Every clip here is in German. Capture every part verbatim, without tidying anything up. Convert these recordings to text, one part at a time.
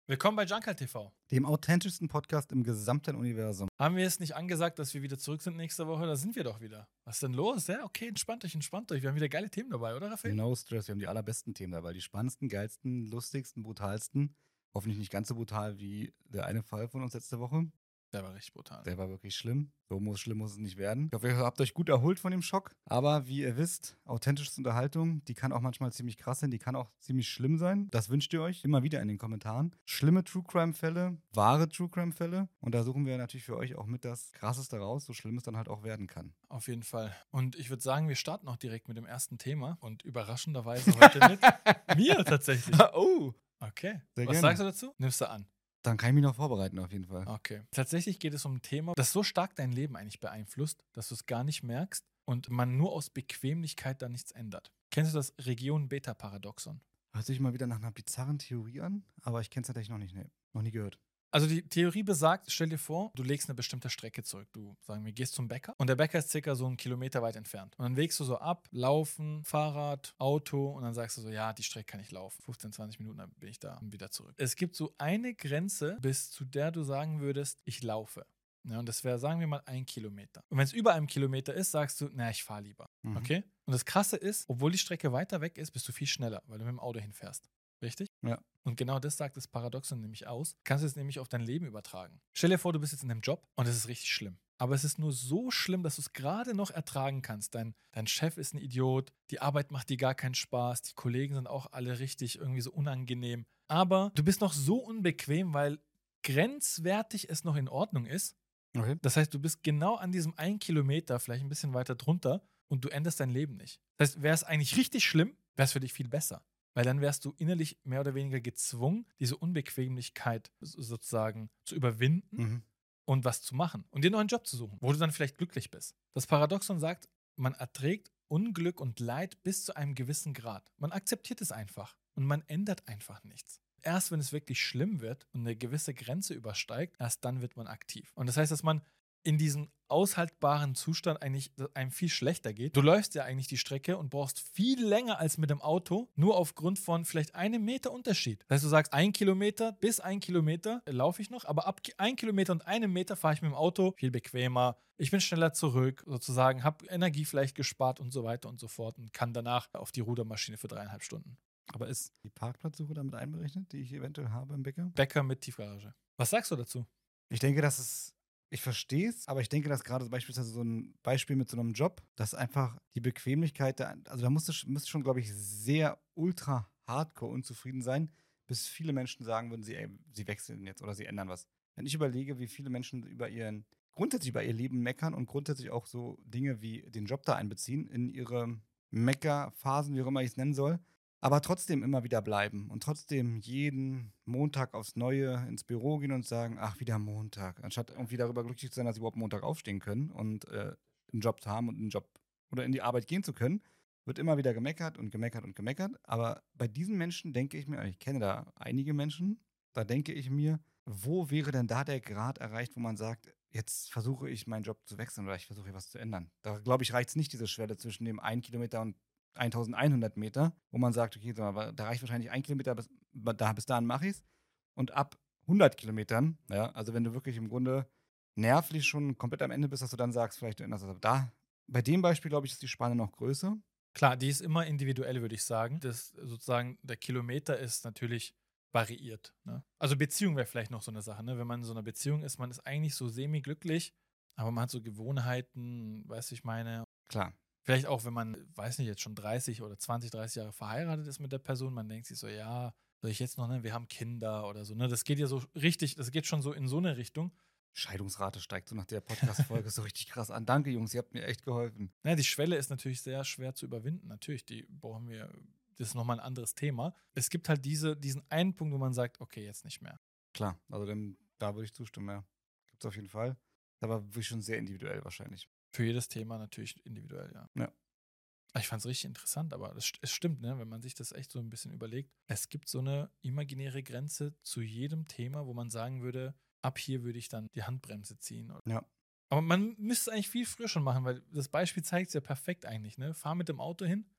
Willkommen bei Junker T V. Dem authentischsten Podcast im gesamten Universum. Haben wir es nicht angesagt, dass wir wieder zurück sind nächste Woche? Da sind wir doch wieder. Was ist denn los? Ja, okay, entspannt euch, entspannt euch. Wir haben wieder geile Themen dabei, oder Raphael? No stress, wir haben die allerbesten Themen dabei. Die spannendsten, geilsten, lustigsten, brutalsten. Hoffentlich nicht ganz so brutal wie der eine Fall von uns letzte Woche. Der war richtig brutal. Der war wirklich schlimm. So muss, schlimm muss es nicht werden. Ich hoffe, ihr habt euch gut erholt von dem Schock. Aber wie ihr wisst, authentische Unterhaltung, die kann auch manchmal ziemlich krass sein, die kann auch ziemlich schlimm sein. Das wünscht ihr euch immer wieder in den Kommentaren. Schlimme True-Crime-Fälle, wahre True-Crime-Fälle. Und da suchen wir natürlich für euch auch mit das Krasseste raus, so schlimm es dann halt auch werden kann. Auf jeden Fall. Und ich würde sagen, wir starten auch direkt mit dem ersten Thema. Und überraschenderweise heute mit mir tatsächlich. Oh! Okay. Sehr Was gerne. sagst du dazu? Nimmst du an. Dann kann ich mich noch vorbereiten auf jeden Fall. Okay. Tatsächlich geht es um ein Thema, das so stark dein Leben eigentlich beeinflusst, dass du es gar nicht merkst und man nur aus Bequemlichkeit da nichts ändert. Kennst du das Region-Beta-Paradoxon? Hört sich mal wieder nach einer bizarren Theorie an, aber ich kenne es tatsächlich noch nicht. Nee, noch nie gehört. Also die Theorie besagt, stell dir vor, du legst eine bestimmte Strecke zurück. Du, sagen wir, gehst zum Bäcker und der Bäcker ist circa so einen Kilometer weit entfernt. Und dann wägst du so ab, Laufen, Fahrrad, Auto und dann sagst du so, ja, die Strecke kann ich laufen. fünfzehn, zwanzig Minuten, dann bin ich da und wieder zurück. Es gibt so eine Grenze, bis zu der du sagen würdest, ich laufe. Ja, und das wäre, sagen wir mal, ein Kilometer. Und wenn es über einem Kilometer ist, sagst du, na, ich fahre lieber. Mhm. Okay? Und das Krasse ist, obwohl die Strecke weiter weg ist, bist du viel schneller, weil du mit dem Auto hinfährst. Richtig? Ja. Und genau das sagt das Paradoxon nämlich aus. Kannst du es nämlich auf dein Leben übertragen. Stell dir vor, du bist jetzt in einem Job und es ist richtig schlimm. Aber es ist nur so schlimm, dass du es gerade noch ertragen kannst. Dein, dein Chef ist ein Idiot, die Arbeit macht dir gar keinen Spaß, die Kollegen sind auch alle richtig irgendwie so unangenehm. Aber du bist noch so unbequem, weil grenzwertig es noch in Ordnung ist. Okay. Das heißt, du bist genau an diesem einen Kilometer, vielleicht ein bisschen weiter drunter und du änderst dein Leben nicht. Das heißt, wäre es eigentlich richtig schlimm, wäre es für dich viel besser. Weil dann wärst du innerlich mehr oder weniger gezwungen, diese Unbequemlichkeit sozusagen zu überwinden Mhm. und was zu machen und dir noch einen Job zu suchen, wo du dann vielleicht glücklich bist. Das Paradoxon sagt, man erträgt Unglück und Leid bis zu einem gewissen Grad. Man akzeptiert es einfach und man ändert einfach nichts. Erst wenn es wirklich schlimm wird und eine gewisse Grenze übersteigt, erst dann wird man aktiv. Und das heißt, dass man in diesem aushaltbaren Zustand eigentlich einem viel schlechter geht. Du läufst ja eigentlich die Strecke und brauchst viel länger als mit dem Auto, nur aufgrund von vielleicht einem Meter Unterschied. Das heißt, du sagst, ein Kilometer bis ein Kilometer laufe ich noch, aber ab ein Kilometer und einem Meter fahre ich mit dem Auto viel bequemer. Ich bin schneller zurück, sozusagen, habe Energie vielleicht gespart und so weiter und so fort und kann danach auf die Rudermaschine für dreieinhalb Stunden. Aber ist die Parkplatzsuche damit einberechnet, die ich eventuell habe im Bäcker? Bäcker mit Tiefgarage. Was sagst du dazu? Ich denke, dass es, ich verstehe es, aber ich denke, dass gerade beispielsweise so ein Beispiel mit so einem Job, dass einfach die Bequemlichkeit, da, also da musst du müsst schon, glaube ich, sehr ultra hardcore unzufrieden sein, bis viele Menschen sagen würden, sie, ey, sie wechseln jetzt oder sie ändern was. Wenn ich überlege, wie viele Menschen über ihren, grundsätzlich über ihr Leben meckern und grundsätzlich auch so Dinge wie den Job da einbeziehen, in ihre Meckerphasen, wie auch immer ich es nennen soll, aber trotzdem immer wieder bleiben und trotzdem jeden Montag aufs Neue ins Büro gehen und sagen, ach, wieder Montag, anstatt irgendwie darüber glücklich zu sein, dass sie überhaupt Montag aufstehen können und äh, einen Job zu haben und einen Job oder in die Arbeit gehen zu können, wird immer wieder gemeckert und gemeckert und gemeckert. Aber bei diesen Menschen denke ich mir, ich kenne da einige Menschen, da denke ich mir, wo wäre denn da der Grad erreicht, wo man sagt, jetzt versuche ich meinen Job zu wechseln oder ich versuche was zu ändern. Da glaube ich, reicht es nicht, diese Schwelle zwischen dem einen Kilometer und eintausendeinhundert Meter, wo man sagt, okay, da reicht wahrscheinlich ein Kilometer, bis, da, bis dahin mache ich es. Und ab hundert Kilometern, ja, also wenn du wirklich im Grunde nervlich schon komplett am Ende bist, dass du dann sagst, vielleicht du änderst das. Aber da, bei dem Beispiel, glaube ich, ist die Spanne noch größer. Klar, die ist immer individuell, würde ich sagen. Das sozusagen, der Kilometer ist natürlich variiert. Ne? Also Beziehung wäre vielleicht noch so eine Sache. Ne? Wenn man in so einer Beziehung ist, man ist eigentlich so semi-glücklich, aber man hat so Gewohnheiten, weißt du, ich meine. Klar. Vielleicht auch, wenn man, weiß nicht, jetzt schon dreißig oder zwanzig, dreißig Jahre verheiratet ist mit der Person, man denkt sich so, ja, soll ich jetzt noch, ne, wir haben Kinder oder so, ne, das geht ja so richtig, das geht schon so in so eine Richtung. Scheidungsrate steigt so nach der Podcast-Folge so richtig krass an. Danke, Jungs, ihr habt mir echt geholfen. Ja, die Schwelle ist natürlich sehr schwer zu überwinden, natürlich, die brauchen wir, das ist nochmal ein anderes Thema. Es gibt halt diese, diesen einen Punkt, wo man sagt, okay, jetzt nicht mehr. Klar, also dann, da würde ich zustimmen, ja. Gibt es auf jeden Fall. Aber wirklich schon sehr individuell wahrscheinlich. Für jedes Thema natürlich individuell, ja. Ja. Ich fand es richtig interessant, aber es, es stimmt, ne, wenn man sich das echt so ein bisschen überlegt. Es gibt so eine imaginäre Grenze zu jedem Thema, wo man sagen würde, ab hier würde ich dann die Handbremse ziehen. Ja. Aber man müsste es eigentlich viel früher schon machen, weil das Beispiel zeigt es ja perfekt eigentlich. Ne? Fahr mit dem Auto hin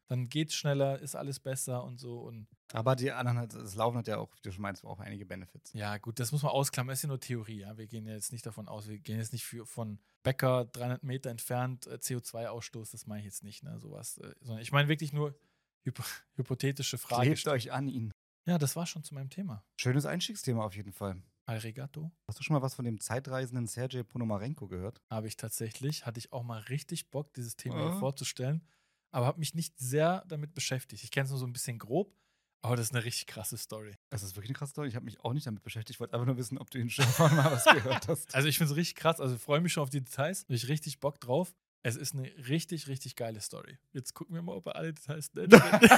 Dann geht's schneller, ist alles besser und so. Und Aber die anderen, hat- das Laufen hat ja auch, wie du schon meinst, auch einige Benefits. ja, gut, das muss man ausklammern. Das ist ja nur Theorie. Ja? Wir gehen ja jetzt nicht davon aus, wir gehen jetzt nicht für, von Bäcker dreihundert Meter entfernt äh, C O zwei Ausstoß, das meine ich jetzt nicht, ne? Sowas. Äh, sondern ich meine wirklich nur hypo hypothetische Frage. Klebt euch an ihn. Ja, das war schon zu meinem Thema. Schönes Einstiegsthema auf jeden Fall. Arigato. Hast du schon mal was von dem zeitreisenden Sergej Ponomarenko gehört? Habe ich tatsächlich. Hatte ich auch mal richtig Bock, dieses Thema Ah. hier vorzustellen. Aber habe mich nicht sehr damit beschäftigt. Ich kenne es nur so ein bisschen grob, aber das ist eine richtig krasse Story. Das ist wirklich eine krasse Story. Ich habe mich auch nicht damit beschäftigt. Ich wollte einfach nur wissen, ob du ihn schon mal was gehört hast. Also ich finde es richtig krass. Also freue mich schon auf die Details. Habe ich richtig Bock drauf. Es ist eine richtig, richtig geile Story. Jetzt gucken wir mal, ob er alle Details nennt.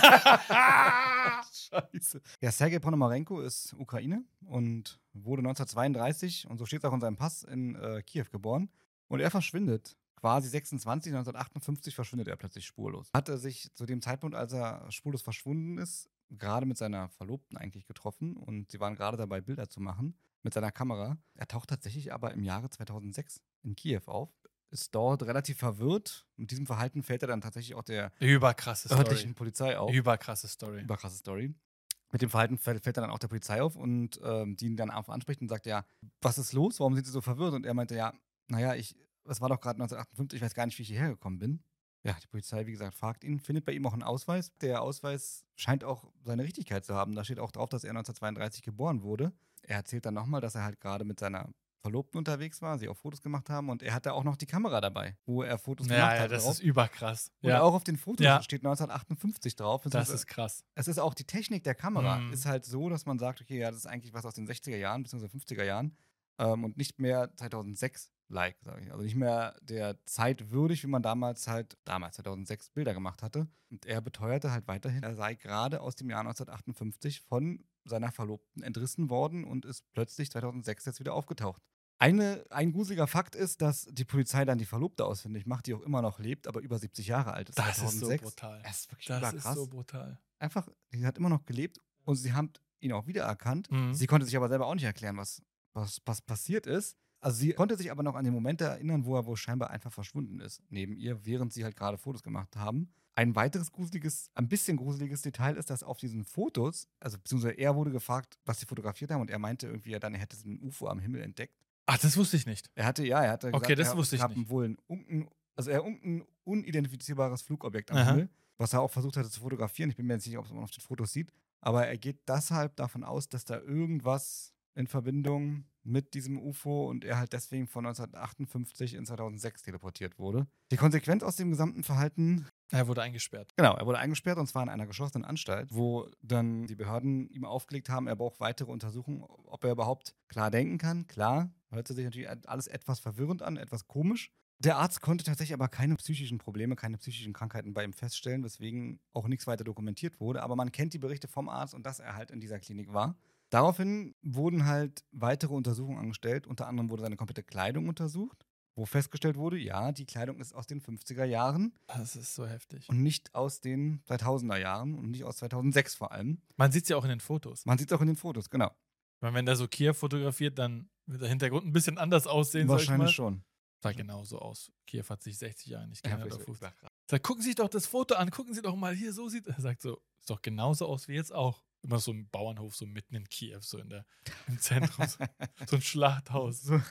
Scheiße. Ja, Sergej Ponomarenko ist Ukraine und wurde neunzehnhundertzweiunddreißig, und so steht es auch in seinem Pass, in äh, Kiew geboren. Und er verschwindet. Quasi sechsundzwanzig, neunzehnhundertachtundfünfzig verschwindet er plötzlich spurlos. Hat er sich zu dem Zeitpunkt, als er spurlos verschwunden ist, gerade mit seiner Verlobten eigentlich getroffen, und sie waren gerade dabei, Bilder zu machen mit seiner Kamera. Er taucht tatsächlich aber im Jahre zweitausendsechs in Kiew auf, ist dort relativ verwirrt. Mit diesem Verhalten fällt er dann tatsächlich auch der Überkrasse örtlichen Story. Polizei auf. Überkrasse Story. Überkrasse Story. Mit dem Verhalten fällt, fällt er dann auch der Polizei auf, und ähm, die ihn dann einfach anspricht und sagt, ja, was ist los? Warum sind Sie so verwirrt? Und er meinte, ja, naja, ich, es war doch gerade neunzehnhundertachtundfünfzig, ich weiß gar nicht, wie ich hierher gekommen bin. Ja, die Polizei, wie gesagt, fragt ihn, findet bei ihm auch einen Ausweis. Der Ausweis scheint auch seine Richtigkeit zu haben. Da steht auch drauf, dass er neunzehnhundertzweiunddreißig geboren wurde. Er erzählt dann nochmal, dass er halt gerade mit seiner Verlobten unterwegs war, sie auch Fotos gemacht haben, und er hatte auch noch die Kamera dabei, wo er Fotos gemacht Ja, ja, hat. das drauf. ist überkrass. Und Ja, auch auf den Fotos Ja. steht neunzehnhundertachtundfünfzig drauf. das beziehungsweise- ist krass. es ist auch die Technik der Kamera, Mhm. ist halt so, dass man sagt, okay, ja, das ist eigentlich was aus den sechziger Jahren bzw. fünfziger Jahren, ähm, und nicht mehr zweitausendsechs-like, sage ich. Also nicht mehr der Zeit würdig, wie man damals halt, damals zweitausendsechs, Bilder gemacht hatte. Und er beteuerte halt weiterhin, er sei gerade aus dem Jahr neunzehnhundertachtundfünfzig von seiner Verlobten entrissen worden und ist plötzlich zweitausendsechs jetzt wieder aufgetaucht. Eine, ein gruseliger Fakt ist, dass die Polizei dann die Verlobte ausfindig macht, die auch immer noch lebt, aber über siebzig Jahre alt ist. Das ist so zweitausendsechs. brutal. Das ist wirklich Das ist überkrass. so brutal. Einfach, sie hat immer noch gelebt und sie haben ihn auch wiedererkannt. Mhm. Sie konnte sich aber selber auch nicht erklären, was, was, was passiert ist. Also sie konnte sich aber noch an den Moment erinnern, wo er wohl scheinbar einfach verschwunden ist, neben ihr, während sie halt gerade Fotos gemacht haben. Ein weiteres gruseliges, ein bisschen gruseliges Detail ist, dass auf diesen Fotos, also beziehungsweise er wurde gefragt, was sie fotografiert haben, und er meinte irgendwie, ja, dann er hätte so ein U F O am Himmel entdeckt. Ach, das wusste ich nicht. Er hatte, ja, er hatte Okay, das er wusste ich gab nicht. wohl ein, un- also er ein unidentifizierbares Flugobjekt am Aha. Himmel, was er auch versucht hatte zu fotografieren. Ich bin mir jetzt nicht sicher, ob man auf den Fotos sieht, aber er geht deshalb davon aus, dass da irgendwas in Verbindung mit diesem U F O und er halt deswegen von neunzehnhundertachtundfünfzig in zweitausendsechs teleportiert wurde. Die Konsequenz aus dem gesamten Verhalten: Er wurde eingesperrt. Genau, er wurde eingesperrt, und zwar in einer geschlossenen Anstalt, wo dann die Behörden ihm aufgelegt haben, er braucht weitere Untersuchungen, ob er überhaupt klar denken kann. Klar, hört sich natürlich alles etwas verwirrend an, etwas komisch. Der Arzt konnte tatsächlich aber keine psychischen Probleme, keine psychischen Krankheiten bei ihm feststellen, weswegen auch nichts weiter dokumentiert wurde. Aber man kennt die Berichte vom Arzt und dass er halt in dieser Klinik war. Daraufhin wurden halt weitere Untersuchungen angestellt. Unter anderem wurde seine komplette Kleidung untersucht, wo festgestellt wurde, ja, die Kleidung ist aus den fünfziger Jahren Das ist so heftig. und nicht aus den zweitausender Jahren und nicht aus zweitausendsechs vor allem. Man sieht es ja auch in den Fotos. Man sieht es auch in den Fotos, genau. Weil wenn der so Kiew fotografiert, dann wird der Hintergrund ein bisschen anders aussehen, sag ich mal. Wahrscheinlich schon. Sah genauso aus. Kiew hat sich sechzig Jahre nicht Ja, geändert. ich- auf Fuß. Sagt, gucken Sie sich doch das Foto an, gucken Sie doch mal hier, so sieht er. Sagt so, ist doch genauso aus wie jetzt auch. Immer so ein Bauernhof, so mitten in Kiew, so in der, im Zentrum. So, so ein Schlachthaus. So,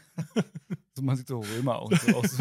so man sieht so Römer auch so aus.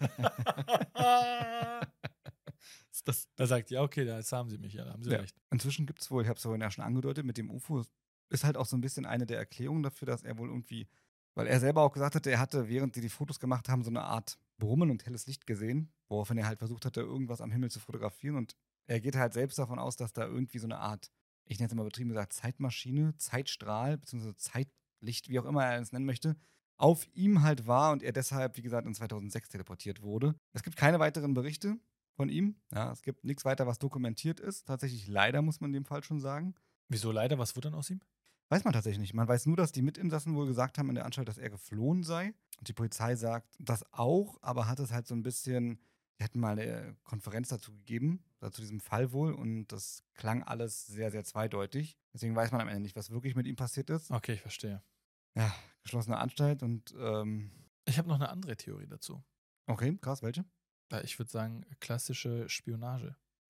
Ist das, er sagt, ja, okay, da, jetzt haben Sie mich, ja, da haben Sie Ja. recht. Inzwischen gibt es wohl, ich habe es vorhin ja schon angedeutet, mit dem U F O ist halt auch so ein bisschen eine der Erklärungen dafür, dass er wohl irgendwie, weil er selber auch gesagt hatte, er hatte, während die die Fotos gemacht haben, so eine Art Brummen und helles Licht gesehen, woraufhin er halt versucht hatte, irgendwas am Himmel zu fotografieren, und er geht halt selbst davon aus, dass da irgendwie so eine Art, ich nenne es mal übertrieben gesagt, Zeitmaschine, Zeitstrahl, beziehungsweise Zeitlicht, wie auch immer er es nennen möchte, auf ihm halt war und er deshalb, wie gesagt, in zweitausendsechs teleportiert wurde. Es gibt keine weiteren Berichte von ihm. Ja, es gibt nichts weiter, was dokumentiert ist. Tatsächlich leider, muss man in dem Fall schon sagen. Wieso leider? Was wurde dann aus ihm? Weiß man tatsächlich nicht. Man weiß nur, dass die Mitinsassen wohl gesagt haben in der Anstalt, dass er geflohen sei. Und die Polizei sagt das auch, aber hat es halt so ein bisschen, die hatten mal eine Konferenz dazu gegeben, zu diesem Fall wohl, und das klang alles sehr, sehr zweideutig. Deswegen weiß man am Ende nicht, was wirklich mit ihm passiert ist. Okay, ich verstehe. Ja, geschlossene Anstalt und, ähm, Ich habe noch eine andere Theorie dazu. okay, krass, welche? Äh, Ich würde sagen, klassische Spionage.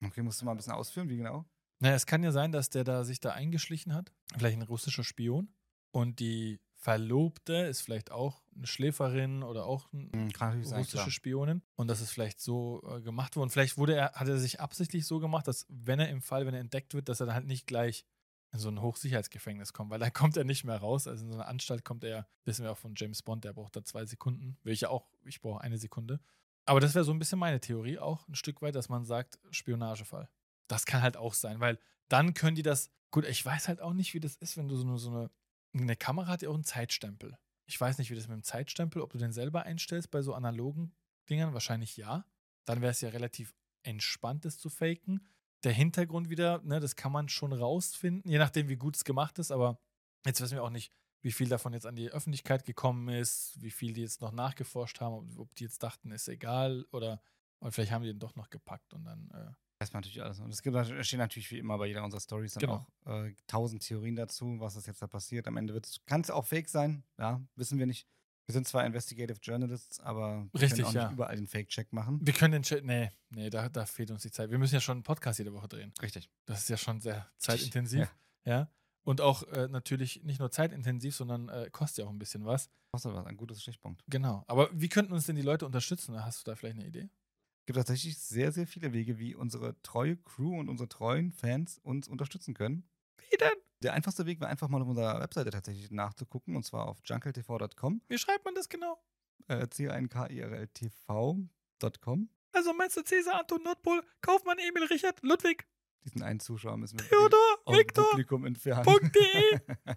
Okay, musst du mal ein bisschen ausführen, wie genau? Naja, es kann ja sein, dass der da sich da eingeschlichen hat. Vielleicht ein russischer Spion. Und die Verlobte ist vielleicht auch eine Schläferin oder auch eine Hm, kann natürlich sein, russische klar. Spionin. Und das ist vielleicht so äh, gemacht worden. Vielleicht wurde er, hat er sich absichtlich so gemacht, dass wenn er im Fall, wenn er entdeckt wird, dass er dann halt nicht gleich in so ein Hochsicherheitsgefängnis kommt, weil da kommt er nicht mehr raus. Also in so einer Anstalt kommt er, wissen wir auch von James Bond, der braucht da zwei Sekunden. Will ich ja auch, ich brauche eine Sekunde. Aber das wäre so ein bisschen meine Theorie auch, ein Stück weit, dass man sagt, Spionagefall. Das kann halt auch sein, weil dann können die das, gut, ich weiß halt auch nicht, wie das ist, wenn du so eine, so eine, eine Kamera hat ja auch einen Zeitstempel. Ich weiß nicht, wie das mit dem Zeitstempel, ob du den selber einstellst bei so analogen Dingern, wahrscheinlich ja. Dann wäre es ja relativ entspannt, das zu faken. Der Hintergrund wieder, ne, das kann man schon rausfinden, je nachdem, wie gut es gemacht ist, aber jetzt wissen wir auch nicht, wie viel davon jetzt an die Öffentlichkeit gekommen ist, wie viel die jetzt noch nachgeforscht haben, ob, ob die jetzt dachten, ist egal oder, oder vielleicht haben die den doch noch gepackt und dann, äh, Weiß man natürlich alles. Und es gibt, es stehen natürlich wie immer bei jeder unserer Stories dann Genau. auch äh, tausend Theorien dazu, was ist jetzt da passiert. Am Ende kann es auch fake sein, ja, wissen wir nicht. Wir sind zwar Investigative Journalists, aber wir Richtig, können auch ja. nicht überall den Fake-Check machen. wir können den Chat, nee, nee, da, da fehlt uns die Zeit. Wir müssen ja schon einen Podcast jede Woche drehen. Richtig. Das ist ja schon sehr zeitintensiv, ja. Und auch äh, natürlich nicht nur zeitintensiv, sondern äh, kostet ja auch ein bisschen was. Kostet was, ein gutes Stichpunkt. Genau. Aber wie könnten uns denn die Leute unterstützen? Hast du da vielleicht eine Idee? Es gibt tatsächlich sehr, sehr viele Wege, wie unsere treue Crew und unsere treuen Fans uns unterstützen können. Wie denn? Der einfachste Weg war einfach mal auf unserer Webseite tatsächlich nachzugucken, und zwar auf junkeltv punkt com. Wie schreibt man das genau? Äh, C A N K I R L T V punkt com. Also meinst du Cäsar, Anton, Nordpol, Kaufmann, Emil, Richard, Ludwig, Diesen einen Zuschauer müssen wir Theodor, aus dem Viktor, Publikum entfernen. Punkt de.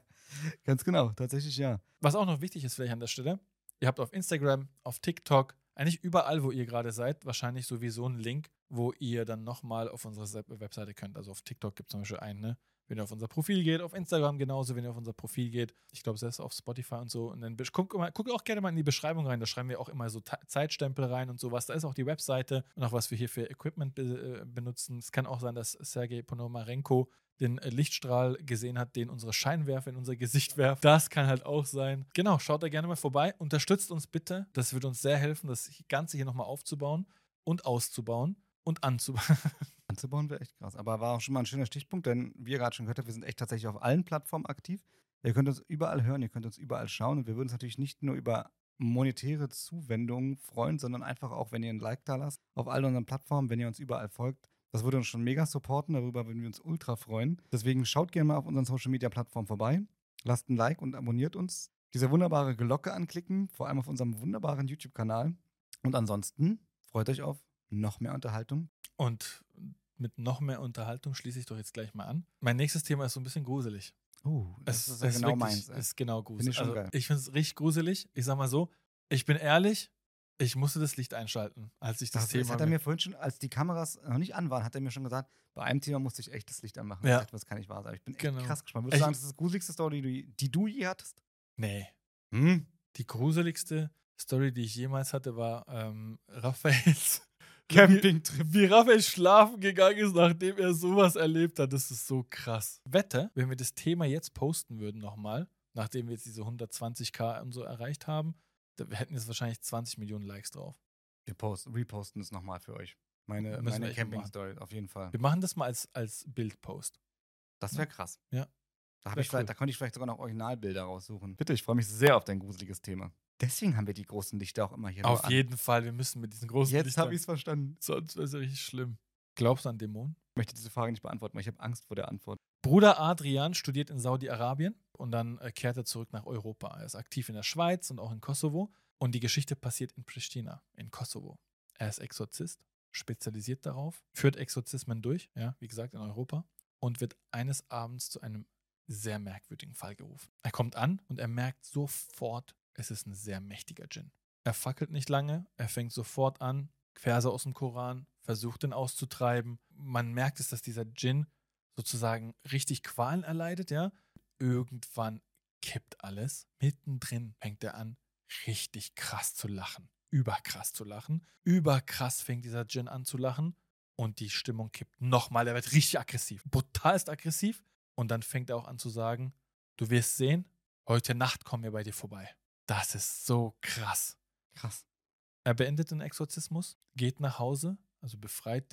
Ganz genau, tatsächlich ja. Was auch noch wichtig ist vielleicht an der Stelle, ihr habt auf Instagram, auf TikTok, eigentlich überall, wo ihr gerade seid, wahrscheinlich sowieso einen Link, wo ihr dann nochmal auf unsere Se- Webseite könnt. Also auf TikTok gibt es zum Beispiel einen, ne? Wenn ihr auf unser Profil geht, auf Instagram genauso, wenn ihr auf unser Profil geht. Ich glaube, selbst auf Spotify und so. Und dann besch- guckt, mal, guckt auch gerne mal in die Beschreibung rein. Da schreiben wir auch immer so Ta- Zeitstempel rein und sowas. Da ist auch die Webseite und auch was wir hier für Equipment be- äh, benutzen. Es kann auch sein, dass Sergei Ponomarenko den äh, Lichtstrahl gesehen hat, den unsere Scheinwerfer in unser Gesicht werfen. Das kann halt auch sein. Genau, schaut da gerne mal vorbei. Unterstützt uns bitte. Das wird uns sehr helfen, das Ganze hier nochmal aufzubauen und auszubauen und anzubauen. Anzubauen wäre echt krass. Aber war auch schon mal ein schöner Stichpunkt, denn wie ihr gerade schon gehört habt, wir sind echt tatsächlich auf allen Plattformen aktiv. Ihr könnt uns überall hören, ihr könnt uns überall schauen, und wir würden uns natürlich nicht nur über monetäre Zuwendungen freuen, sondern einfach auch, wenn ihr ein Like da lasst, auf all unseren Plattformen, wenn ihr uns überall folgt. Das würde uns schon mega supporten, darüber würden wir uns ultra freuen. Deswegen schaut gerne mal auf unseren Social-Media-Plattformen vorbei, lasst ein Like und abonniert uns. Diese wunderbare Glocke anklicken, vor allem auf unserem wunderbaren YouTube-Kanal. Und ansonsten freut euch auf noch mehr Unterhaltung. Und mit noch mehr Unterhaltung schließe ich doch jetzt gleich mal an. Mein nächstes Thema ist so ein bisschen gruselig. Oh, das Es ist ja genau wirklich, meins. ey. ist genau gruselig. Finde ich schon also, geil. ich finde es richtig gruselig. Ich sag mal so, ich bin ehrlich, ich musste das Licht einschalten, als ich das, Das, Thema. das hat er mir vorhin schon, als die Kameras noch nicht an waren, hat er mir schon gesagt, bei einem Thema musste ich echt das Licht anmachen. Ja. Ich dachte, das kann nicht wahr sein. Ich bin echt Genau. krass gespannt. Würdest Ich- du sagen, das ist die gruseligste Story, die du, die du je hattest? Nee. Hm? Die gruseligste Story, die ich jemals hatte, war ähm, Raphaels Campingtrip. Wie Raphael schlafen gegangen ist, nachdem er sowas erlebt hat. Das ist so krass. Wette, wenn wir das Thema jetzt posten würden nochmal, nachdem wir jetzt diese hundertzwanzig K und so erreicht haben, da, wir hätten jetzt wahrscheinlich zwanzig Millionen Likes drauf. Wir posten, reposten es nochmal für euch. Meine, Müssen wir meine echt mal Camping-Story, auf jeden Fall. Wir machen das mal als, als Bildpost. Das wäre krass. Ja. Da, hab Wär ich vielleicht, cool. da konnte ich vielleicht sogar noch Originalbilder raussuchen. Bitte, ich freue mich sehr auf dein gruseliges Thema. Deswegen haben wir die großen Lichter auch immer hier Auf nur an. jeden Fall, wir müssen mit diesen großen Jetzt Lichtern- habe ich es verstanden. Sonst wäre es ja richtig schlimm. Glaubst du an Dämonen? Ich möchte diese Frage nicht beantworten, weil ich habe Angst vor der Antwort. Bruder Adrian studiert in Saudi-Arabien und dann äh, kehrt er zurück nach Europa. Er ist aktiv in der Schweiz und auch in Kosovo. Und die Geschichte passiert in Pristina, in Kosovo. Er ist Exorzist, spezialisiert darauf, führt Exorzismen durch, ja, wie gesagt, in Europa, und wird eines Abends zu einem sehr merkwürdigen Fall gerufen. Er kommt an und er merkt sofort, es ist ein sehr mächtiger Djinn. Er fackelt nicht lange, er fängt sofort an, Verse aus dem Koran, versucht ihn auszutreiben. Man merkt es, dass dieser Djinn sozusagen richtig Qualen erleidet, ja. Irgendwann kippt alles. Mittendrin fängt er an, richtig krass zu lachen. Überkrass zu lachen. Überkrass fängt dieser Djinn an zu lachen. Und die Stimmung kippt nochmal. Er wird richtig aggressiv. Brutalst aggressiv. Und dann fängt er auch an zu sagen, du wirst sehen, heute Nacht kommen wir bei dir vorbei. Das ist so krass. Krass. Er beendet den Exorzismus, geht nach Hause, also befreit den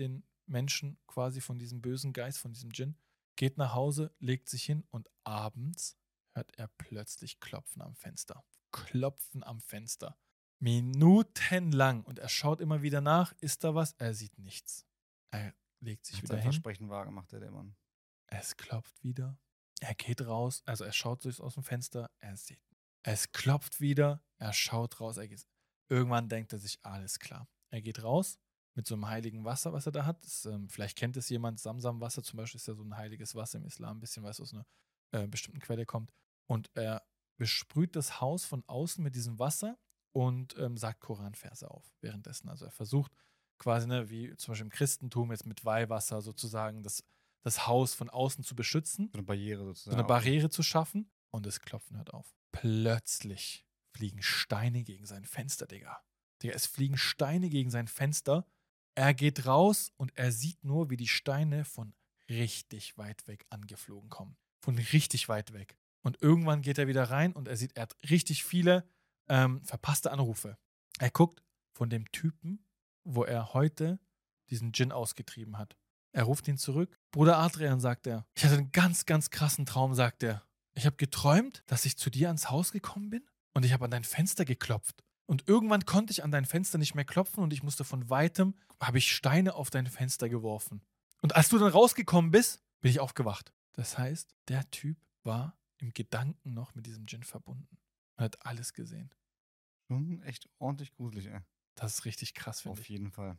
Menschen quasi von diesem bösen Geist, von diesem Djinn, geht nach Hause, legt sich hin und abends hört er plötzlich Klopfen am Fenster. Klopfen am Fenster. Minutenlang. Und er schaut immer wieder nach. Ist da was? Er sieht nichts. Er legt sich Hat wieder sein hin. Versprechen wahr gemacht, der Mann. Es klopft wieder. Er geht raus. Also er schaut durch aus dem Fenster. Er sieht. Es klopft wieder. Er schaut raus. Er geht. Irgendwann denkt er sich, alles klar. Er geht raus mit so einem heiligen Wasser, was er da hat. Das, ähm, vielleicht kennt es jemand. Samsam-Wasser zum Beispiel ist ja so ein heiliges Wasser im Islam. Ein bisschen, weil es aus einer äh, bestimmten Quelle kommt. Und er besprüht das Haus von außen mit diesem Wasser und ähm, sagt Koranverse auf währenddessen. Also er versucht quasi, ne, wie zum Beispiel im Christentum jetzt mit Weihwasser sozusagen das, das Haus von außen zu beschützen. So eine Barriere So sozusagen. eine Barriere zu schaffen. Und das Klopfen hört auf. Plötzlich fliegen Steine gegen sein Fenster, Digga. Digga, es fliegen Steine gegen sein Fenster. Er geht raus und er sieht nur, wie die Steine von richtig weit weg angeflogen kommen. Von richtig weit weg. Und irgendwann geht er wieder rein und er sieht, er hat richtig viele ähm, verpasste Anrufe. Er guckt von dem Typen, wo er heute diesen Djinn ausgetrieben hat. Er ruft ihn zurück. Bruder Adrian, sagt er, ich hatte einen ganz, ganz krassen Traum, sagt er. Ich habe geträumt, dass ich zu dir ans Haus gekommen bin und ich habe an dein Fenster geklopft. Und irgendwann konnte ich an dein Fenster nicht mehr klopfen und ich musste von weitem, habe ich Steine auf dein Fenster geworfen. Und als du dann rausgekommen bist, bin ich aufgewacht. Das heißt, der Typ war im Gedanken noch mit diesem Djinn verbunden und hat alles gesehen. Schon echt ordentlich gruselig, ey. Das ist richtig krass, finde Auf ich. jeden Fall.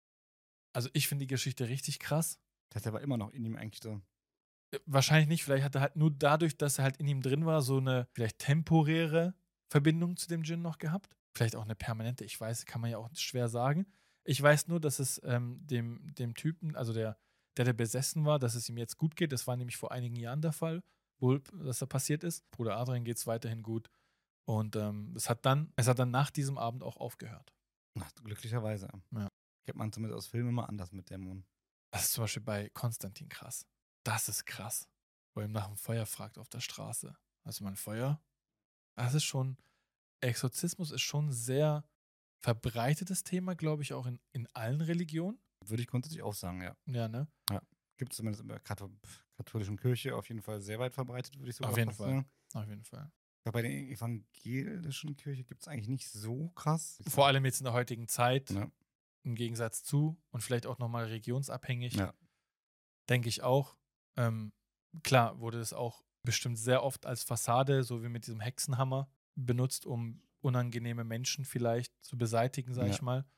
Also ich finde die Geschichte richtig krass. Das heißt, er war immer noch in ihm eigentlich so. Äh, Wahrscheinlich nicht, vielleicht hat er halt nur dadurch, dass er halt in ihm drin war, so eine vielleicht temporäre Verbindung zu dem Djinn noch gehabt. Vielleicht auch eine permanente, ich weiß, kann man ja auch schwer sagen. Ich weiß nur, dass es ähm, dem, dem Typen, also der, der, der besessen war, dass es ihm jetzt gut geht. Das war nämlich vor einigen Jahren der Fall, wohl, dass da passiert ist. Bruder Adrian geht es weiterhin gut. Und ähm, es hat dann, es hat dann nach diesem Abend auch aufgehört. Ach, glücklicherweise. Ja. Kennt man zumindest aus Filmen immer anders mit Dämonen. Das ist zum Beispiel bei Konstantin krass. Das ist krass. Wo er ihm nach dem Feuer fragt auf der Straße. Hast du mal ein Feuer? Das ist schon, Exorzismus ist schon ein sehr verbreitetes Thema, glaube ich, auch in, in allen Religionen. Würde ich grundsätzlich auch sagen, ja. Ja, ne? Gibt es zumindest in der Kathol- katholischen Kirche auf jeden Fall sehr weit verbreitet, würde ich sogar Auf jeden fast Fall. sagen. Auf jeden Fall. Ich glaube, bei der evangelischen Kirche gibt es eigentlich nicht so krass. Vor allem jetzt in der heutigen Zeit, Ja. im Gegensatz zu und vielleicht auch nochmal regionsabhängig, Ja. denke ich auch. Ähm, klar wurde es auch bestimmt sehr oft als Fassade, so wie mit diesem Hexenhammer, benutzt, um unangenehme Menschen vielleicht zu beseitigen, sag Ja. ich mal.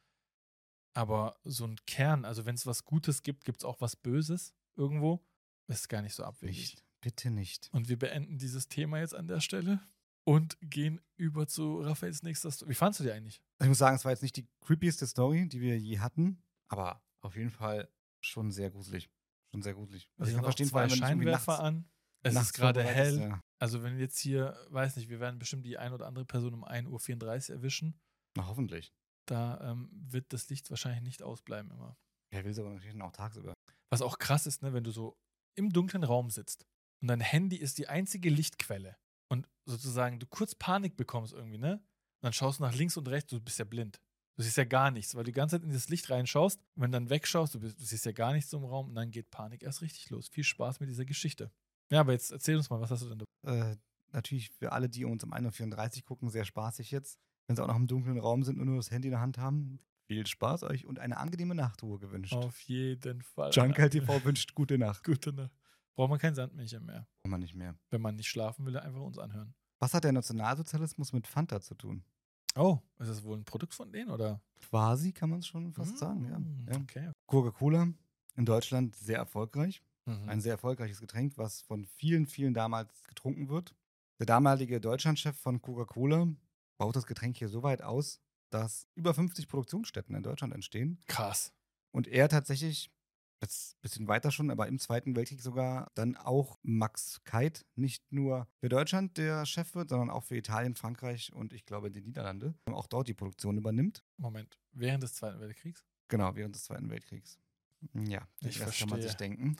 Aber so ein Kern, also wenn es was Gutes gibt, gibt es auch was Böses irgendwo. Ist gar nicht so abwegig. Nicht. Bitte nicht. Und wir beenden dieses Thema jetzt an der Stelle und gehen über zu Raphaels nächster Story. Wie fandst du die eigentlich? Ich muss sagen, es war jetzt nicht die creepieste Story, die wir je hatten, aber auf jeden Fall schon sehr gruselig. Schon sehr gruselig. Also ich kann sind auch verstehen, vor zwei allem, wenn es irgendwie Scheinwerfer nachts, an. Es nachts ist gerade vorbei ist, hell. Ja. Also wenn wir jetzt hier, weiß nicht, wir werden bestimmt die ein oder andere Person um ein Uhr vierunddreißig erwischen. Na, hoffentlich. Da ähm, wird das Licht wahrscheinlich nicht ausbleiben immer. Er will es aber natürlich auch tagsüber. Was auch krass ist, ne, wenn du so im dunklen Raum sitzt und dein Handy ist die einzige Lichtquelle und sozusagen du kurz Panik bekommst irgendwie, ne? Und dann schaust du nach links und rechts, du bist ja blind. Du siehst ja gar nichts, weil du die ganze Zeit in das Licht reinschaust. Und wenn du dann wegschaust, du, bist, du siehst ja gar nichts im Raum und dann geht Panik erst richtig los. Viel Spaß mit dieser Geschichte. Ja, aber jetzt erzähl uns mal, was hast du denn da? Äh, natürlich für alle, die uns um ein Uhr vierunddreißig gucken, sehr spaßig jetzt. Wenn sie auch noch im dunklen Raum sind und nur das Handy in der Hand haben. Viel Spaß euch und eine angenehme Nachtruhe gewünscht. Auf jeden Fall. Jungle T V wünscht gute Nacht. Gute Nacht. Braucht man kein Sandmännchen mehr. Braucht man nicht mehr. Wenn man nicht schlafen will, einfach uns anhören. Was hat der Nationalsozialismus mit Fanta zu tun? Oh, ist das wohl ein Produkt von denen, oder? Quasi kann man es schon fast sagen, Mm, ja. ja. Okay. Coca-Cola in Deutschland sehr erfolgreich. Mhm. Ein sehr erfolgreiches Getränk, was von vielen, vielen damals getrunken wird. Der damalige Deutschlandchef von Coca-Cola baut das Getränk hier so weit aus, dass über fünfzig Produktionsstätten in Deutschland entstehen. Krass. Und er tatsächlich, jetzt ein bisschen weiter schon, aber im Zweiten Weltkrieg sogar dann auch Max Keit nicht nur für Deutschland der Chef wird, sondern auch für Italien, Frankreich und ich glaube die Niederlande. Auch dort die Produktion übernimmt. Moment. Während des Zweiten Weltkriegs? Genau, während des Zweiten Weltkriegs. Ja, Ich das kann man verstehe. sich denken.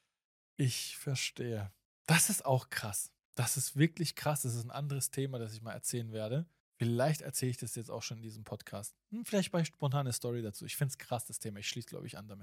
Ich verstehe. Das ist auch krass. Das ist wirklich krass. Das ist ein anderes Thema, das ich mal erzählen werde. Vielleicht erzähle ich das jetzt auch schon in diesem Podcast. Hm, vielleicht bei spontane Story dazu. Ich finde es krass, das Thema. Ich schließe, glaube ich, an damit.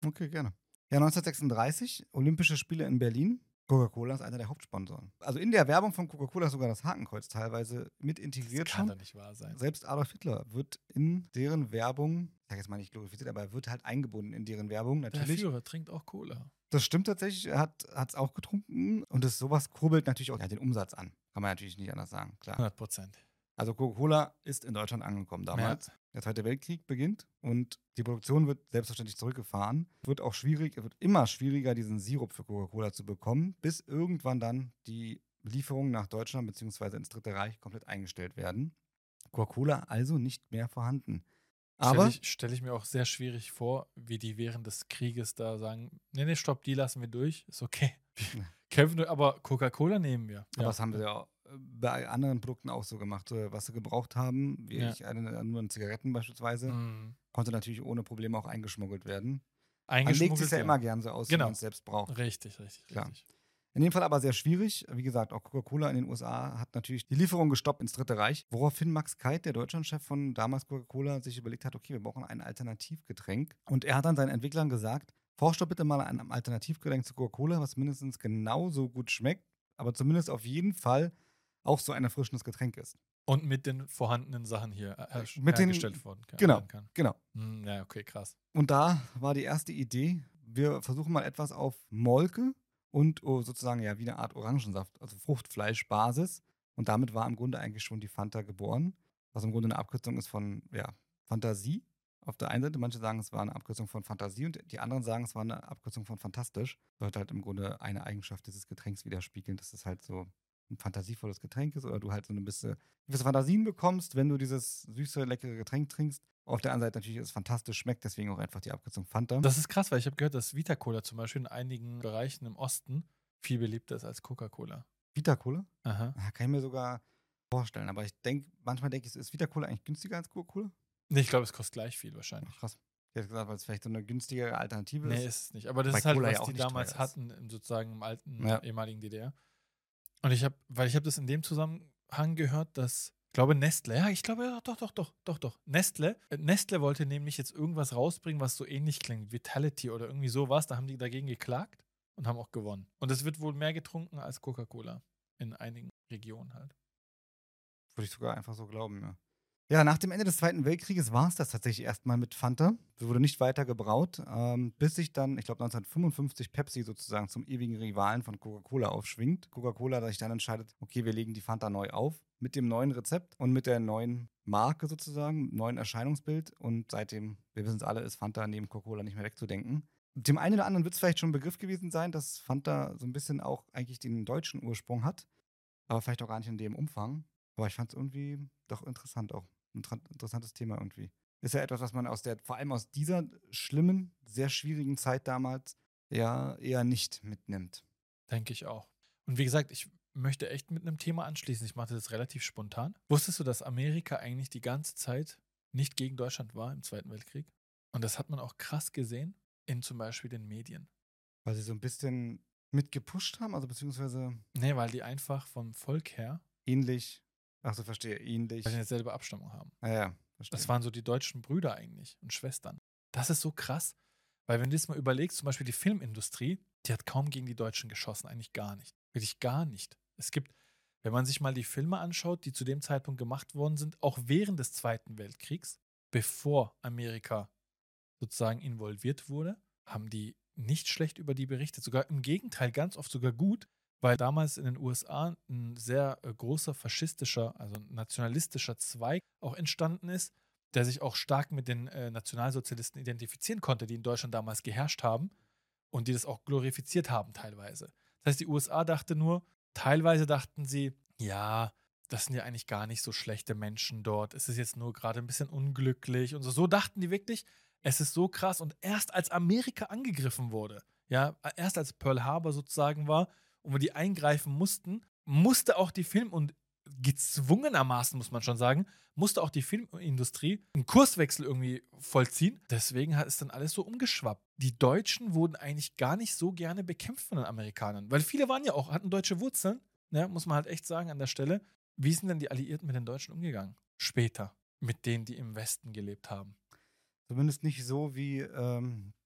Okay, gerne. Ja, neunzehnhundertsechsunddreißig, Olympische Spiele in Berlin. Coca-Cola ist einer der Hauptsponsoren. Also in der Werbung von Coca-Cola ist sogar das Hakenkreuz teilweise mit Das integriert kann schon. doch nicht wahr sein. Selbst Adolf Hitler wird in deren Werbung, ich sage jetzt mal nicht glorifiziert, aber er wird halt eingebunden in deren Werbung, Der natürlich. Führer trinkt auch Cola. Das stimmt tatsächlich, er hat es auch getrunken und das, sowas kurbelt natürlich auch ja, den Umsatz an. Kann man natürlich nicht anders sagen, klar. hundert Prozent. Also Coca-Cola ist in Deutschland angekommen damals. Ja. Der Zweite Weltkrieg beginnt und die Produktion wird selbstverständlich zurückgefahren. Wird auch schwierig, es wird immer schwieriger, diesen Sirup für Coca-Cola zu bekommen, bis irgendwann dann die Lieferungen nach Deutschland bzw. ins Dritte Reich komplett eingestellt werden. Coca-Cola also nicht mehr vorhanden. Aber Stelle ich, stell ich mir auch sehr schwierig vor, wie die während des Krieges da sagen, nee, nee, stopp, die lassen wir durch, ist okay. Wir Ja. kämpfen, nur- aber Coca-Cola nehmen wir. Aber das haben wir ja bei anderen Produkten auch so gemacht, äh, was sie gebraucht haben, wie Ja. ich eine, nur in Zigaretten beispielsweise, Mhm. konnte natürlich ohne Probleme auch eingeschmuggelt werden. Man legt Eingeschmuggelt, sich ja, ja. immer gern so aus, Genau. wenn man es selbst braucht. Richtig, richtig, Klar. richtig. In dem Fall aber sehr schwierig. Wie gesagt, auch Coca-Cola in den U S A hat natürlich die Lieferung gestoppt ins Dritte Reich, woraufhin Max Keidt, der Deutschlandchef von damals Coca-Cola, sich überlegt hat, okay, wir brauchen ein Alternativgetränk. Und er hat dann seinen Entwicklern gesagt, forscht doch bitte mal an einem Alternativgetränk zu Coca-Cola, was mindestens genauso gut schmeckt, aber zumindest auf jeden Fall auch so ein erfrischendes Getränk ist. Und mit den vorhandenen Sachen hier her Mit den- hergestellt worden kann, genau. werden kann. Genau. Hm, ja, okay, krass. Und da war die erste Idee, wir versuchen mal etwas auf Molke und oh, sozusagen ja wie eine Art Orangensaft, also Fruchtfleischbasis. Und damit war im Grunde eigentlich schon die Fanta geboren, was im Grunde eine Abkürzung ist von ja, Fantasie auf der einen Seite. Manche sagen, es war eine Abkürzung von Fantasie und die anderen sagen, es war eine Abkürzung von fantastisch. Wird halt im Grunde eine Eigenschaft dieses Getränks widerspiegeln, dass es halt so ein fantasievolles Getränk ist oder du halt so eine bisschen gewisse Fantasien bekommst, wenn du dieses süße, leckere Getränk trinkst. Auf der anderen Seite natürlich ist es fantastisch, schmeckt deswegen auch einfach die Abkürzung Fanta. Das ist krass, weil ich habe gehört, dass Vita-Cola zum Beispiel in einigen Bereichen im Osten viel beliebter ist als Coca-Cola. Vita-Cola? Aha. Ah, kann ich mir sogar vorstellen. Aber ich denke, manchmal denke ich, ist Vita-Cola eigentlich günstiger als Coca-Cola? Nee, ich glaube, es kostet gleich viel wahrscheinlich. Ach, krass. Ich hätte gesagt, weil es vielleicht so eine günstigere Alternative Nee, ist. ist es nicht. Aber das Bei ist halt, Cola ja was auch die nicht damals teuer ist. hatten, im, sozusagen im alten, Ja. ehemaligen D D R. Und ich habe, weil ich habe das in dem Zusammenhang gehört, dass, ich glaube, Nestle, ja, ich glaube, ja, doch, doch, doch, doch, doch. Nestle, äh, Nestle wollte nämlich jetzt irgendwas rausbringen, was so ähnlich klingt, Vitality oder irgendwie sowas. Da haben die dagegen geklagt und haben auch gewonnen. Und es wird wohl mehr getrunken als Coca-Cola in einigen Regionen halt. Würde ich sogar einfach so glauben, ja. Ja, nach dem Ende des Zweiten Weltkrieges war es das tatsächlich erstmal mit Fanta. Es wurde nicht weiter gebraut, ähm, bis sich dann, ich glaube neunzehnhundertfünfundfünfzig, Pepsi sozusagen zum ewigen Rivalen von Coca-Cola aufschwingt. Coca-Cola sich dann entscheidet, okay, wir legen die Fanta neu auf mit dem neuen Rezept und mit der neuen Marke sozusagen, neuen Erscheinungsbild. Und seitdem, wir wissen es alle, ist Fanta neben Coca-Cola nicht mehr wegzudenken. Dem einen oder anderen wird es vielleicht schon ein Begriff gewesen sein, dass Fanta so ein bisschen auch eigentlich den deutschen Ursprung hat, aber vielleicht auch gar nicht in dem Umfang. Aber ich fand es irgendwie doch interessant auch. Ein tra- interessantes Thema irgendwie. Ist ja etwas, was man aus der, vor allem aus dieser schlimmen, sehr schwierigen Zeit damals ja eher nicht mitnimmt. Denke ich auch. Und wie gesagt, ich möchte echt mit einem Thema anschließen. Ich machte das relativ spontan. Wusstest du, dass Amerika eigentlich die ganze Zeit nicht gegen Deutschland war im Zweiten Weltkrieg? Und das hat man auch krass gesehen in zum Beispiel den Medien. Weil sie so ein bisschen mitgepusht haben, also beziehungsweise Nee, weil die einfach vom Volk her ähnlich, ach so, verstehe, ähnlich. weil die dieselbe Abstammung haben. Ja, ja, verstehe. Das waren so die deutschen Brüder eigentlich und Schwestern. Das ist so krass, weil wenn du das mal überlegst, zum Beispiel die Filmindustrie, die hat kaum gegen die Deutschen geschossen, eigentlich gar nicht. Wirklich gar nicht. Es gibt, wenn man sich mal die Filme anschaut, die zu dem Zeitpunkt gemacht worden sind, auch während des Zweiten Weltkriegs, bevor Amerika sozusagen involviert wurde, haben die nicht schlecht über die berichtet. Sogar im Gegenteil, ganz oft sogar gut, weil damals in den U S A ein sehr äh, großer faschistischer, also nationalistischer Zweig auch entstanden ist, der sich auch stark mit den äh, Nationalsozialisten identifizieren konnte, die in Deutschland damals geherrscht haben und die das auch glorifiziert haben teilweise. Das heißt, die U S A dachte nur, teilweise dachten sie, ja, das sind ja eigentlich gar nicht so schlechte Menschen dort. Es ist jetzt nur gerade ein bisschen unglücklich und so. So dachten die wirklich, es ist so krass. Und erst als Amerika angegriffen wurde, ja, erst als Pearl Harbor sozusagen war und wir die eingreifen mussten, musste auch die Film- und gezwungenermaßen, muss man schon sagen, musste auch die Filmindustrie einen Kurswechsel irgendwie vollziehen. Deswegen ist dann alles so umgeschwappt. Die Deutschen wurden eigentlich gar nicht so gerne bekämpft von den Amerikanern, weil viele waren ja auch, hatten deutsche Wurzeln, ja, muss man halt echt sagen an der Stelle. Wie sind denn die Alliierten mit den Deutschen umgegangen? Später, mit denen, die im Westen gelebt haben. Zumindest nicht so, wie ähm,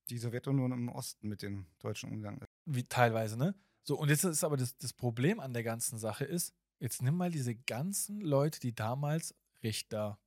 die Sowjetunion im Osten mit den Deutschen umgegangen ist. Wie teilweise, ne? So, und jetzt ist aber das, das Problem an der ganzen Sache ist, jetzt nimm mal diese ganzen Leute, die damals Richter,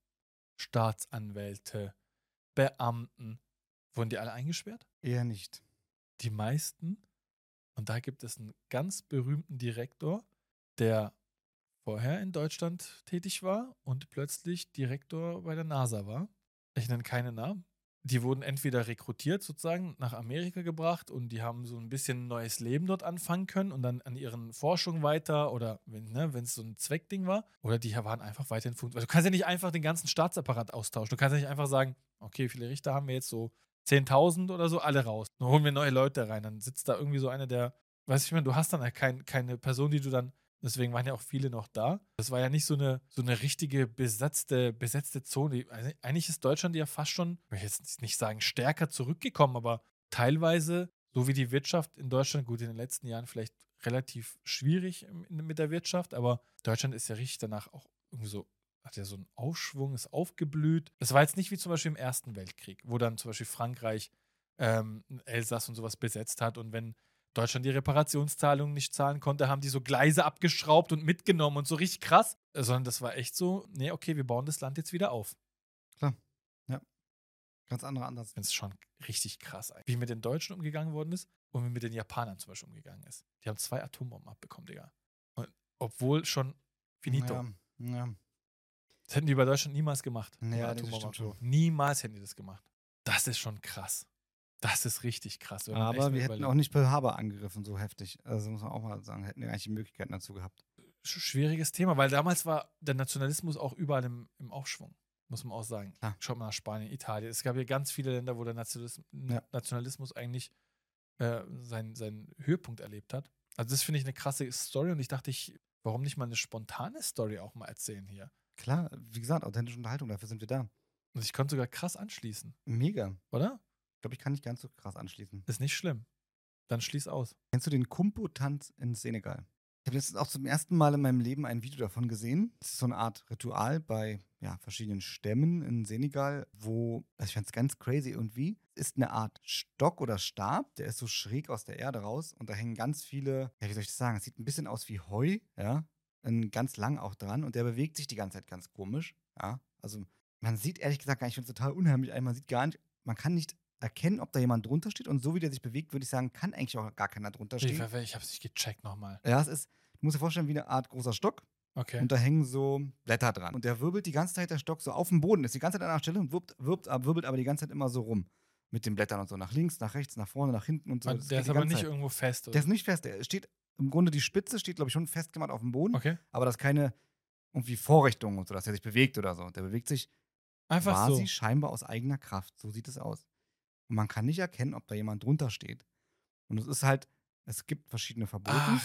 Staatsanwälte, Beamten, wurden die alle eingesperrt? Eher nicht. Die meisten. Und da gibt es einen ganz berühmten Direktor, der vorher in Deutschland tätig war und plötzlich Direktor bei der NASA war. Ich nenne keine Namen. Die wurden entweder rekrutiert sozusagen nach Amerika gebracht und die haben so ein bisschen ein neues Leben dort anfangen können und dann an ihren Forschungen weiter oder wenn ne, es so ein Zweckding war, oder die waren einfach weiterhin funktioniert. Also du kannst ja nicht einfach den ganzen Staatsapparat austauschen. Du kannst ja nicht einfach sagen, okay, wie viele Richter haben wir jetzt, so zehntausend oder so, alle raus. Dann holen wir neue Leute rein. Dann sitzt da irgendwie so einer, der, weißt du, ich meine, du hast dann halt kein, keine Person, die du dann, deswegen waren ja auch viele noch da. Das war ja nicht so eine, so eine richtige besetzte, besetzte Zone. Also eigentlich ist Deutschland ja fast schon, ich will jetzt nicht sagen stärker zurückgekommen, aber teilweise, so wie die Wirtschaft in Deutschland, gut, in den letzten Jahren vielleicht relativ schwierig mit der Wirtschaft, aber Deutschland ist ja richtig danach auch irgendwie so, hat ja so einen Aufschwung, ist aufgeblüht. Es war jetzt nicht wie zum Beispiel im Ersten Weltkrieg, wo dann zum Beispiel Frankreich ähm, Elsass und sowas besetzt hat und wenn Deutschland die Reparationszahlungen nicht zahlen konnte, haben die so Gleise abgeschraubt und mitgenommen und so richtig krass. Sondern das war echt so, nee, okay, wir bauen das Land jetzt wieder auf. Klar, ja. Ganz anderer Ansatz. Ich finde es schon richtig krass, wie mit den Deutschen umgegangen worden ist und wie mit den Japanern zum Beispiel umgegangen ist. Die haben zwei Atombomben abbekommen, Digga. Und obwohl schon finito. Ja, ja. Das hätten die bei Deutschland niemals gemacht. Ja, das stimmt schon. Niemals hätten die das gemacht. Das ist schon krass. Das ist richtig krass. wenn man echt Aber mal wir hätten überlegt. auch nicht Pearl Harbor angegriffen, so heftig. Also muss man auch mal sagen, hätten wir eigentlich die Möglichkeiten dazu gehabt. Sch- Schwieriges Thema, weil damals war der Nationalismus auch überall im, im Aufschwung, muss man auch sagen. Klar. Schaut mal nach Spanien, Italien. Es gab ja ganz viele Länder, wo der Nationalismus, Ja. Nationalismus eigentlich äh, seinen, seinen Höhepunkt erlebt hat. Also das finde ich eine krasse Story und ich dachte, ich, warum nicht mal eine spontane Story auch mal erzählen hier? Klar, wie gesagt, authentische Unterhaltung, dafür sind wir da. Und ich konnte sogar krass anschließen, Mega. oder? Ich glaube, ich kann nicht ganz so krass anschließen. Ist nicht schlimm. Dann schließ aus. Kennst du den Kumpo-Tanz in Senegal? Ich habe jetzt auch zum ersten Mal in meinem Leben ein Video davon gesehen. Das ist so eine Art Ritual bei ja, verschiedenen Stämmen in Senegal, wo, also ich fand es ganz crazy irgendwie, ist eine Art Stock oder Stab, der ist so schräg aus der Erde raus und da hängen ganz viele, ja, wie soll ich das sagen, es sieht ein bisschen aus wie Heu, ja, und ganz lang auch dran und der bewegt sich die ganze Zeit ganz komisch, ja. Also man sieht ehrlich gesagt gar nicht, ich finde es total unheimlich, man sieht gar nicht, man kann nicht erkennen, ob da jemand drunter steht und so wie der sich bewegt, würde ich sagen, kann eigentlich auch gar keiner drunter Ich, stehen. ich habe es nicht gecheckt nochmal. Ja, es ist, du musst dir vorstellen, wie eine Art großer Stock. Okay. Und da hängen so Blätter dran. Und der wirbelt die ganze Zeit, der Stock, so auf dem Boden. Ist die ganze Zeit an einer Stelle und wirbt, wirbt, wirbelt aber die ganze Zeit immer so rum. Mit den Blättern und so. Nach links, nach rechts, nach vorne, nach hinten und so. Und Das der geht ist die aber ganze nicht Zeit. irgendwo fest, oder? Der ist nicht fest. Der steht, im Grunde die Spitze steht, glaube ich, schon festgemacht auf dem Boden. Okay. Aber das ist keine irgendwie Vorrichtung und so, dass er sich bewegt oder so. Der bewegt sich Einfach quasi so. scheinbar aus eigener Kraft. So sieht es aus. Und man kann nicht erkennen, ob da jemand drunter steht. Und es ist halt, es gibt verschiedene Verbote. Ach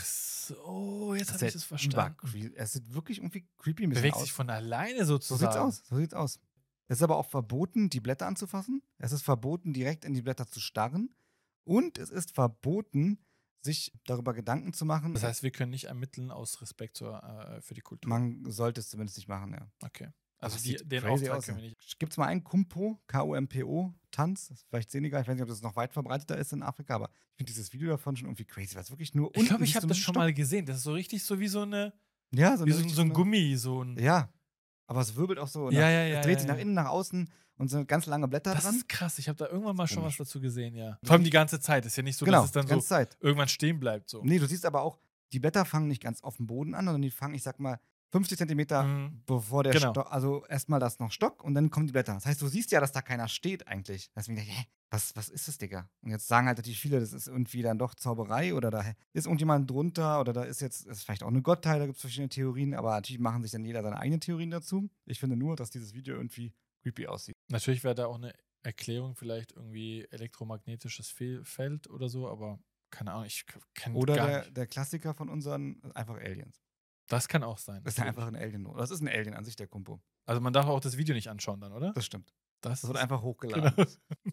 so, jetzt habe ich das verstanden. übercre- Es sieht wirklich irgendwie creepy ein bisschen Bewegt aus. sich von alleine So sozusagen. sieht's aus, so sieht's aus. Es ist aber auch verboten, die Blätter anzufassen. Es ist verboten, direkt in die Blätter zu starren. Und es ist verboten, sich darüber Gedanken zu machen. Das heißt, wir können nicht ermitteln aus Respekt zur, äh, für die Kultur. Man sollte es zumindest nicht machen, ja. Okay. Also Das die, sieht den crazy Auftrag aus, können ja. wir nicht. Gibt es mal einen Kumpo, K O M P O, Tanz? Das ist vielleicht Senegal, ich weiß nicht, ob das noch weit verbreiteter ist in Afrika, aber ich finde dieses Video davon schon irgendwie crazy, weil es wirklich nur Ich glaube, unten ich siehst habe du das einen schon Stock. mal gesehen. Das ist so richtig so wie so eine, Ja, so, wie eine so, richtig so ein eine- Gummi, so ein. Ja, aber es wirbelt auch so. Ja, nach, ja, ja, Es dreht ja, sich ja. nach innen, nach außen und so ganz lange Blätter Das dran. ist krass. Ich habe da irgendwann mal schon Komisch. was dazu gesehen, ja. Vor allem die ganze Zeit. Ist ja nicht so, genau, dass es dann die ganze so Zeit. irgendwann stehen bleibt. So. Nee, du siehst aber auch, die Blätter fangen nicht ganz auf dem Boden an, sondern die fangen, ich sag mal, fünfzig Zentimeter Mhm. bevor der Genau. Stock, also erstmal das noch Stock und dann kommen die Blätter. Das heißt, du siehst ja, dass da keiner steht eigentlich. Deswegen dachte ich, hä, was, was ist das, Digga? Und jetzt sagen halt natürlich viele, das ist irgendwie dann doch Zauberei oder da ist irgendjemand drunter oder da ist jetzt, ist vielleicht auch eine Gottheit, da gibt es verschiedene Theorien, aber natürlich machen sich dann jeder seine eigenen Theorien dazu. Ich finde nur, dass dieses Video irgendwie creepy aussieht. Natürlich wäre da auch eine Erklärung, vielleicht irgendwie elektromagnetisches Fe- Feld oder so, aber keine Ahnung, ich kenne Oder gar der, nicht. der Klassiker von unseren, einfach Aliens. Das kann auch sein. Das ist ja einfach ein Alien. Das ist ein Alien an sich, der Kumpo. Also man darf auch das Video nicht anschauen dann, oder? Das stimmt. Das, Das wird ist- einfach hochgeladen. Genau.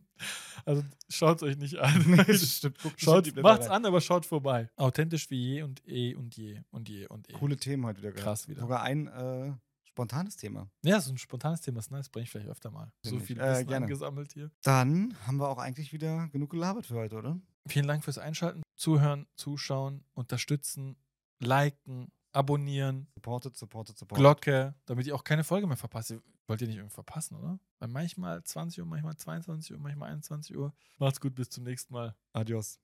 Also schaut es euch nicht an. Das stimmt. Guckt nicht in Schaut, die Blätter macht's rein. an, aber schaut vorbei. Authentisch wie je und eh und je und je und eh. Coole Themen heute wieder gehabt. Krass wieder. Sogar ein äh, spontanes Thema. Ja, so ein spontanes Thema ist nice, bringe ich vielleicht öfter mal. So Finde ich. viel Äh, Wissen gerne. angesammelt hier. Dann haben wir auch eigentlich wieder genug gelabert für heute, oder? Vielen Dank fürs Einschalten, Zuhören, Zuschauen, Unterstützen, Liken, Abonnieren, Supported, supported, supported. Glocke, damit ihr auch keine Folge mehr verpasst. Ihr wollt ihr nicht irgendwie verpassen, oder? Weil manchmal zwanzig Uhr, manchmal zweiundzwanzig Uhr, manchmal einundzwanzig Uhr. Macht's gut, bis zum nächsten Mal. Adios.